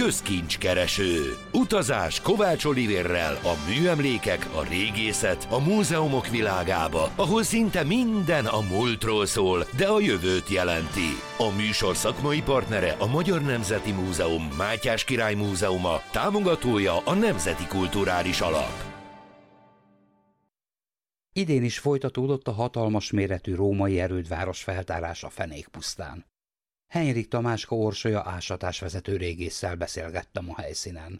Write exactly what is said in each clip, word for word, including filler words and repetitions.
közkincskereső. Utazás Kovács Olivérrel a műemlékek, a régészet, a múzeumok világába, ahol szinte minden a múltról szól, de a jövőt jelenti. A műsor szakmai partnere a Magyar Nemzeti Múzeum Mátyás Király Múzeuma, támogatója a Nemzeti Kulturális Alap. Idén is folytatódott a hatalmas méretű római erődváros feltárása Fenékpusztán. Henrik Tamáska Orsolya ásatásvezető régésszel beszélgettem a helyszínen.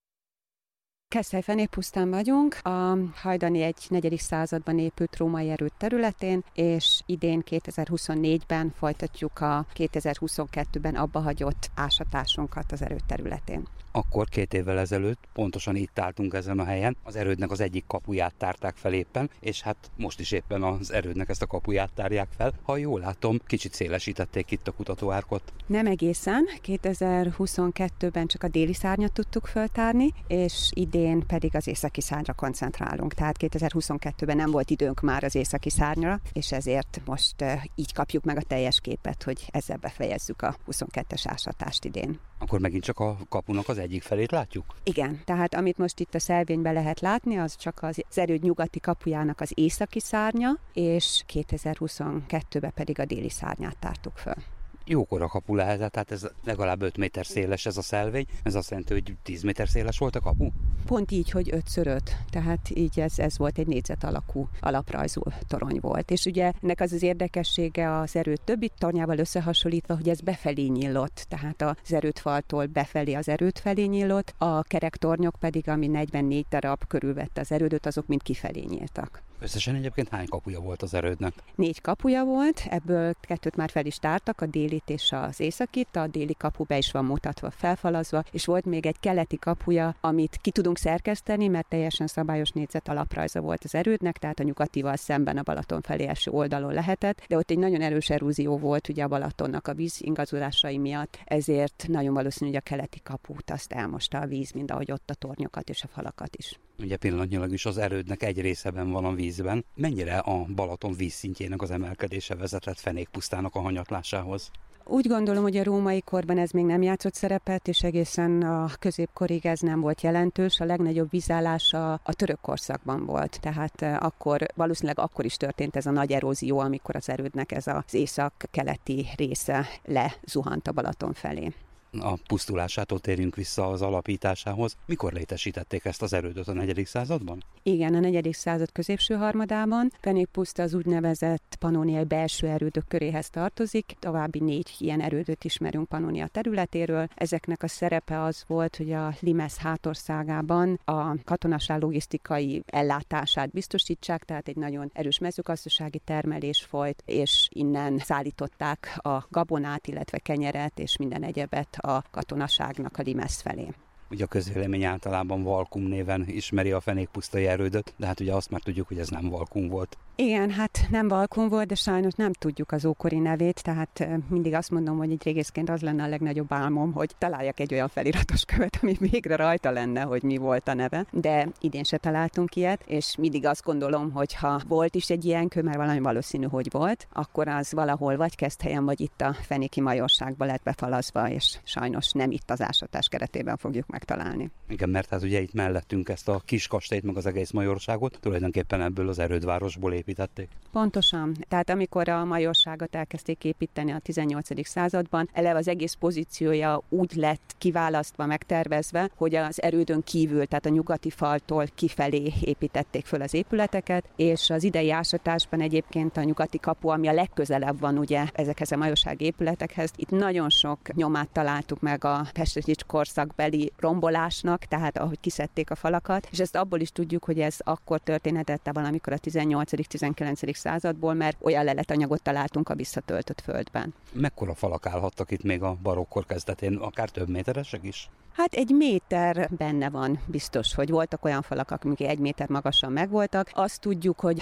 Keszthely-Fenékpusztán vagyunk, a hajdani egy negyedik században épült római erőd területén, és idén kétezer-huszonnégyben folytatjuk a kétezer-huszonkettőben abbahagyott ásatásunkat az erőd területén. Akkor két évvel ezelőtt pontosan itt álltunk ezen a helyen, az erődnek az egyik kapuját tárták fel éppen, és hát most is éppen az erődnek ezt a kapuját tárják fel. Ha jól látom, kicsit szélesítették itt a kutatóárkot. Nem egészen, kétezer-huszonkettőben csak a déli szárnyat tudtuk föltárni, és idén pedig az északi szárnyra koncentrálunk. Tehát kétezer-huszonkettőben nem volt időnk már az északi szárnyra, és ezért most így kapjuk meg a teljes képet, hogy ezzel befejezzük a huszonkettes ásatást idén. Akkor megint csak a kapunak az egyik felét látjuk? Igen, tehát amit most itt a szelvényben lehet látni, az csak az erőd nyugati kapujának az északi szárnya, és kétezer-huszonkettőben pedig a déli szárnyát tártuk föl. Jókora kapu lehetett, tehát ez legalább öt méter széles ez a szelvény, ez azt jelenti, hogy tíz méter széles volt a kapu? Pont így, hogy ötször öt, tehát így ez, ez volt egy négyzet alakú alaprajzú torony volt. És ugye ennek az az érdekessége az erőd többi tornyával összehasonlítva, hogy ez befelé nyílott, tehát az erődfaltól befelé az erőd felé nyílott, a kerek tornyok pedig, ami negyvennégy darab körülvette az erődöt, azok mind kifelé nyíltak. Összesen egyébként hány kapuja volt az erődnek? Négy kapuja volt, ebből kettőt már fel is tártak, a délit és az északit, a déli kapu be is van mutatva, felfalazva, és volt még egy keleti kapuja, amit ki tudunk szerkeszteni, mert teljesen szabályos négyzet alaprajza volt az erődnek, tehát a nyugatival szemben a Balaton felé eső oldalon lehetett, de ott egy nagyon erős erúzió volt ugye a Balatonnak a víz ingazolásai miatt, ezért nagyon valószínű, hogy a keleti kaput azt elmosta a víz, mind ahogy ott a tornyokat és a falakat is. Ugye pillanatnyilag is az erődnek egy részeben van a vízben. Mennyire a Balaton vízszintjének az emelkedése vezetett Fenékpusztának a hanyatlásához? Úgy gondolom, hogy a római korban ez még nem játszott szerepet, és egészen a középkorig ez nem volt jelentős. A legnagyobb vízállás a, a török korszakban volt. Tehát akkor, valószínűleg akkor is történt ez a nagy erózió, amikor az erődnek ez az észak-keleti része lezuhant a Balaton felé. A pusztulásától térjünk vissza az alapításához. Mikor létesítették ezt az erődöt, a negyedik században? Igen, a negyedik század középső harmadában. Fenékpuszta az úgynevezett pannóniai belső erődök köréhez tartozik. További négy ilyen erődöt ismerünk Pannonia területéről. Ezeknek a szerepe az volt, hogy a Limes hátországában a katonaság logisztikai ellátását biztosítsák, tehát egy nagyon erős mezőgazdasági termelés folyt, és innen szállították a gabonát, illetve kenyeret és minden egyebet a katonaságnak a Limes felé. Ugye a közvélemény általában Valkum néven ismeri a fenékpusztai erődöt, de hát ugye azt már tudjuk, hogy ez nem Valkum volt. Igen, hát nem Valkum volt, de sajnos nem tudjuk az ókori nevét, tehát mindig azt mondom, hogy egy régészként az lenne a legnagyobb álmom, hogy találjak egy olyan feliratos követ, ami végre rajta lenne, hogy mi volt a neve, de idén se találtunk ilyet, és mindig azt gondolom, hogy ha volt is egy ilyen kő, mert valami valószínű, hogy volt, akkor az valahol vagy Keszthelyen, vagy itt a fenéki majorságba lett befalazva, és sajnos nem itt az ásatás keretében fogjuk megtalálni. Igen, mert hát ugye itt mellettünk ezt a kis kastélyt, meg az egész majorságot, tulajdonképpen ebből az erődvárosból építették. Pontosan. Tehát amikor a majorságot elkezdték építeni a tizennyolcadik században, eleve az egész pozíciója úgy lett kiválasztva, megtervezve, hogy az erődön kívül, tehát a nyugati faltól kifelé építették föl az épületeket, és az idei ásatásban egyébként a nyugati kapu, ami a legközelebb van ugye ezekhez a majorsági épületekhez, itt nagyon sok nyomát találtuk meg a Pestritics korszakbeli rombolásnak, tehát ahogy kiszedték a falakat, és ezt abból is tudjuk, hogy ez akkor történhetett valamikor a tizennyolcadik-tizenkilencedik századból, mert olyan leletanyagot találtunk a visszatöltött földben. Mekkora falak állhattak itt még a barokkor kezdetén, akár több méteresek is? Hát egy méter benne van, biztos, hogy voltak olyan falak, amik egy méter magasan megvoltak. Azt tudjuk, hogy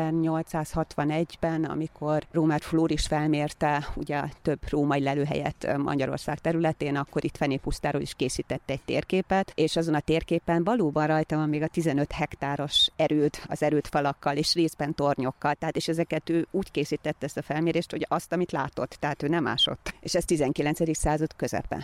ezernyolcszázhatvanegyben, amikor Rómer Flóris felmérte ugye több római lelőhelyet Magyarország területén, akkor itt Fenékpusztáról is készítette egy térképet, és azon a térképen valóban rajta van még a tizenöt hektáros erőd, az erődfalakkal és részben tornyokkal, tehát és ezeket ő úgy készítette ezt a felmérést, hogy azt, amit látott, tehát ő nem ásott. És ez tizenkilencedik század közepe.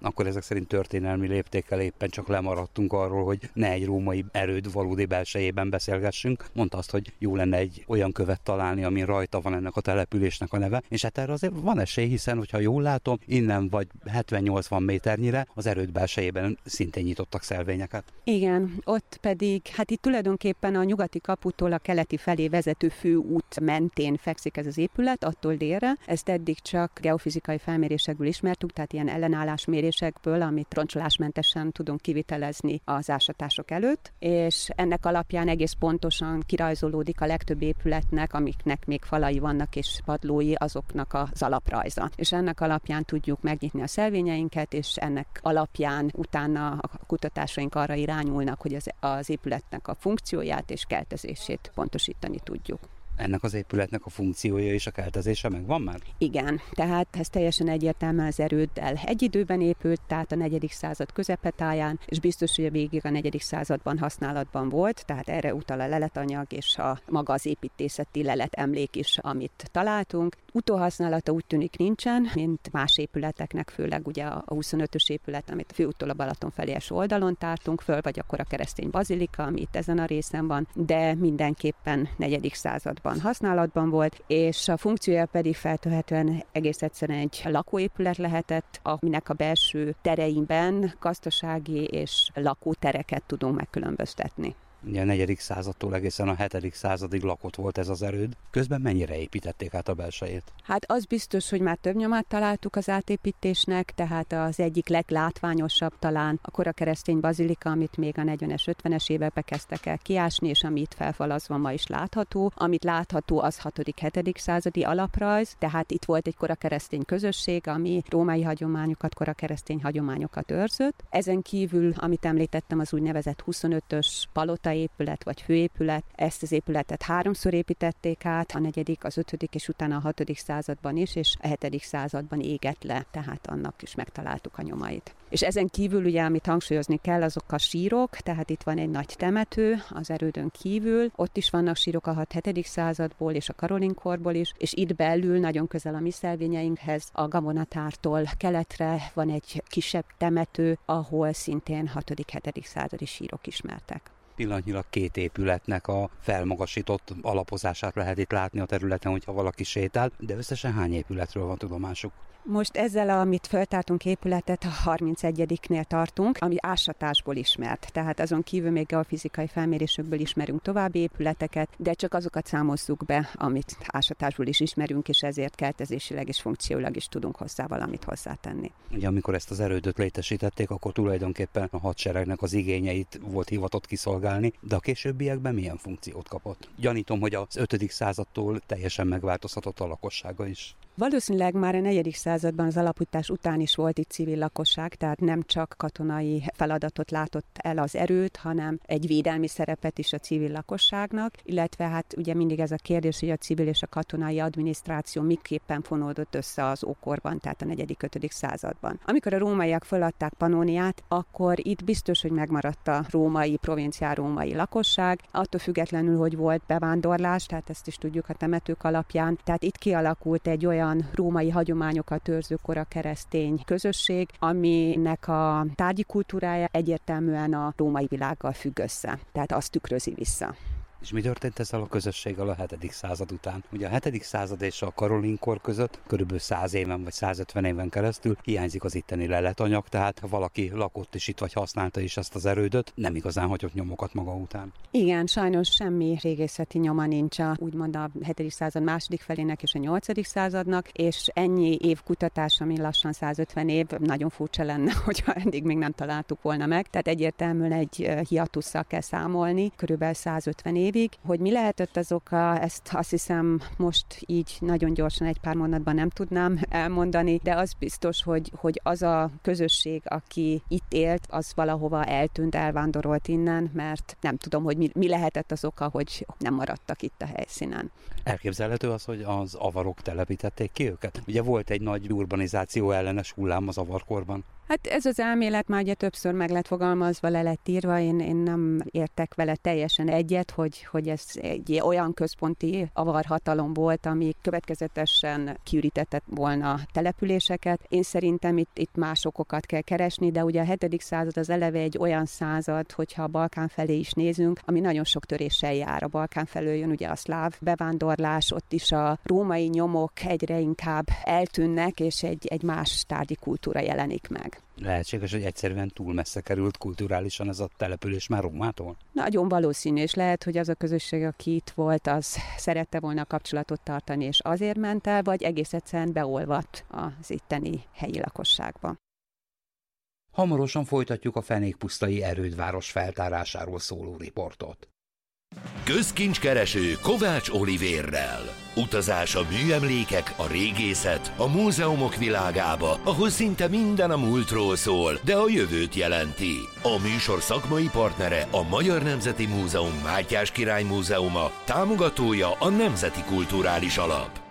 akkor ezek szerint történelmi léptékkel éppen csak lemaradtunk arról, hogy ne egy római erőd valódi belsejében beszélgessünk. Mondta azt, hogy jó lenne egy olyan követ találni, ami rajta van ennek a településnek a neve, és hát erre azért van esély, hiszen, hogyha jól látom, innen vagy hetven-nyolcvan méternyire az erőd belsejében szintén nyitottak szelvényeket. Igen, ott pedig, hát itt tulajdonképpen a nyugati kaputól a keleti felé vezető főút mentén fekszik ez az épület, attól délre. Ezt eddig csak geofizikai felmérésekből ismertük, tehát ilyen ellenállásmérésekből, amit roncsolásmentesen tudunk kivitelezni az ásatások előtt, és ennek alapján egész pontosan kirajzolódik a legtöbb épületnek, amiknek még falai vannak és padlói, azoknak az alaprajza. És ennek alapján tudjuk megnyitni a szelvényeinket, és ennek alapján utána a kutatásaink arra irányulnak, hogy az, az épületnek a funkcióját és keltezését pontosítani tudjuk. Ennek az épületnek a funkciója és a keltezése megvan már? Igen, tehát ez teljesen egyértelműen az erőddel egy időben épült, tehát a negyedik század közepetáján, és biztos, hogy végig a negyedik században használatban volt, tehát erre utal a leletanyag és a maga az építészeti lelet emlék is, amit találtunk. Utóhasználata úgy tűnik nincsen, mint más épületeknek, főleg ugye a huszonötös épület, amit a főúttól a Balaton felé oldalon tártunk föl, vagy akkor a keresztény bazilika, ami itt ezen a részen van, de mindenképpen negyedik században használatban volt, és a funkciója pedig feltehetően egész egyszerűen egy lakóépület lehetett, aminek a belső tereimben gazdasági és lakótereket tudunk megkülönböztetni. Ugye a negyedik századtól egészen a hetedik századig lakott volt ez az erőd. Közben mennyire építették át a belsejét? Hát az biztos, hogy már több nyomát találtuk az átépítésnek, tehát az egyik leglátványosabb talán a kora keresztény bazilika, amit még a negyvenes, ötvenes években kezdtek el kiásni, és ami itt felfalazva ma is látható. Amit látható, az hatodik-hetedik századi alaprajz, tehát itt volt egy kora keresztény közösség, ami római hagyományokat, kora keresztény hagyományokat őrzött. Ezen kívül, amit említettem, az úgynevezett huszonötös palota épület vagy főépület. Ezt az épületet háromszor építették át, a negyedik, az ötödik és utána a hatodik században is, és a hetedik században égett le, tehát annak is megtaláltuk a nyomait. És ezen kívül ugye, amit hangsúlyozni kell, azok a sírok, tehát itt van egy nagy temető az erődön kívül, ott is vannak sírok a hat-hetedik századból és a karolinkorból is, és itt belül nagyon közel a mi szelvényeinkhez, a Gabonatártól keletre van egy kisebb temető, ahol szintén hatodik-hetedik századi sírok ismertek. Pillanatnyilag két épületnek a felmagasított alapozását lehet itt látni a területen, hogyha valaki sétál, de összesen hány épületről van tudomásuk? Most ezzel, amit feltártunk épületet, a harmincegyediknél tartunk, ami ásatásból ismert. Tehát azon kívül még geofizikai felmérésükből ismerünk további épületeket, de csak azokat számozzuk be, amit ásatásból is ismerünk, és ezért keltezésileg és funkcióilag is tudunk hozzá valamit hozzátenni. Ugye amikor ezt az erődöt létesítették, akkor tulajdonképpen a hadseregnek az igényeit volt hivatott kiszolgálni, de a későbbiekben milyen funkciót kapott? Gyanítom, hogy az ötödik századtól teljesen megváltozhatott a lakossága is. Valószínűleg már a negyedik században az alapítás után is volt itt civil lakosság, tehát nem csak katonai feladatot látott el az erőd, hanem egy védelmi szerepet is a civil lakosságnak, illetve hát ugye mindig ez a kérdés, hogy a civil és a katonai adminisztráció miképpen fonódott össze az ókorban, tehát a negyedik-ötödik században. Amikor a rómaiak feladták Pannóniát, akkor itt biztos, hogy megmaradt a római, provinciál római lakosság, attól függetlenül, hogy volt bevándorlás, tehát ezt is tudjuk a temetők alapján, tehát itt kialakult egy olyan római hagyományokat őrző kora keresztény közösség, aminek a tárgyi kultúrája egyértelműen a római világgal függ össze, tehát azt tükrözi vissza. És mi történt ezzel a közösséggel a hetedik század után? Ugye a hetedik század és a karolinkor között körülbelül száz éven vagy százötven éven keresztül hiányzik az itteni leletanyag, tehát ha valaki lakott is itt vagy használta is ezt az erődöt, nem igazán hagyott nyomokat maga után. Igen, sajnos semmi régészeti nyoma nincs a úgymond a hetedik század második felének és a nyolcadik századnak, és ennyi év kutatás, ami lassan százötven év, nagyon furcsa lenne, hogyha eddig még nem találtuk volna meg. Tehát egyértelműen egy hiatusszal kell számolni, körülbelül százötven év. Hogy mi lehetett az oka, ezt azt hiszem most így nagyon gyorsan egy pár mondatban nem tudnám elmondani, de az biztos, hogy, hogy az a közösség, aki itt élt, az valahova eltűnt, elvándorolt innen, mert nem tudom, hogy mi, mi lehetett az oka, hogy nem maradtak itt a helyszínen. Elképzelhető az, hogy az avarok telepítették ki őket? Ugye volt egy nagy urbanizáció ellenes hullám az avarkorban. Hát ez az elmélet már ugye többször meg lett fogalmazva, le lett írva, én, én nem értek vele teljesen egyet, hogy, hogy ez egy olyan központi avarhatalom volt, ami következetesen kiürítette volna településeket. Én szerintem itt, itt más okokat kell keresni, de ugye a hetedik század az eleve egy olyan század, hogyha a Balkán felé is nézünk, ami nagyon sok töréssel jár. A Balkán felől jön ugye a szláv bevándorlás, ott is a római nyomok egyre inkább eltűnnek, és egy, egy más tárgyi kultúra jelenik meg. Lehetséges, hogy egyszerűen túl messze került kulturálisan ez a település már Rómától? Nagyon valószínű, és lehet, hogy az a közösség, aki itt volt, az szerette volna a kapcsolatot tartani, és azért ment el, vagy egész egyszerűen beolvadt az itteni helyi lakosságba. Hamarosan folytatjuk a Fenékpusztai erődváros feltárásáról szóló riportot. Közkincskereső Kovács Olivérrel. Utazás a műemlékek, a régészet, a múzeumok világába, ahol szinte minden a múltról szól, de a jövőt jelenti. A műsor szakmai partnere a Magyar Nemzeti Múzeum Mátyás Király Múzeuma, támogatója a Nemzeti Kulturális Alap.